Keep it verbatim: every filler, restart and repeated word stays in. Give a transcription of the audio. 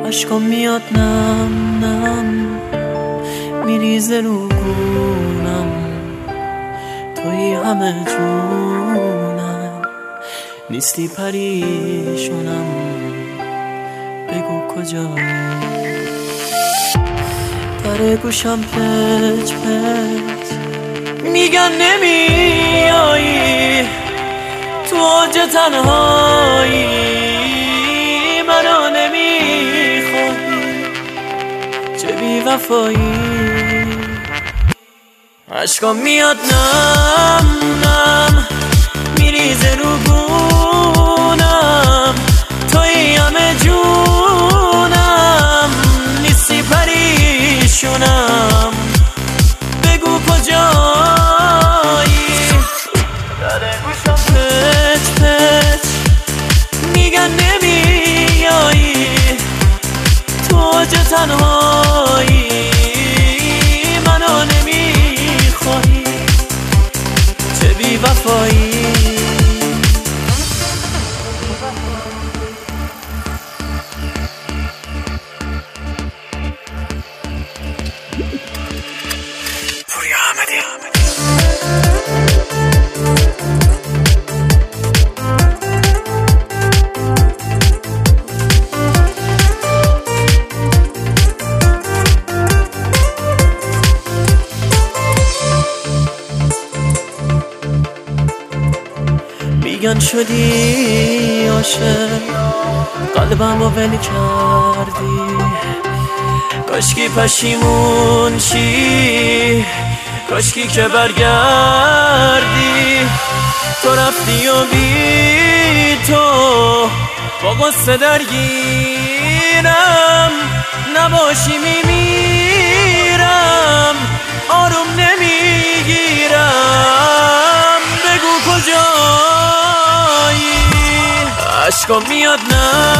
عشقم میاد نم نم میریزه رو گونم، توی همه جونم، نیستی پریشونم، بگو کجایی. در گوشم پچ پچ میگن نمیایی، تو اوج تنهایی منو نمیخوای، چه بی وفایی. عشقم میاد نم نم میریزه رو گونم، توی همه جونم، نیستی پریشونم، بگو کجایی. در گوشم پچ پچ میگن نمیایی، تو اوج تنهایی منو نمیخوای، چه بی وفایی. پوریا احمدی میگن شدی عاشق، قلبمو ول کردی، کاشکی پشیمون شی، کاشکی که برگردی. تو رفتی و بی تو با قصه درگیرم، نباشی میمیرم، آروم نمیگیرم، بگو کجایی. عشقم میاد نه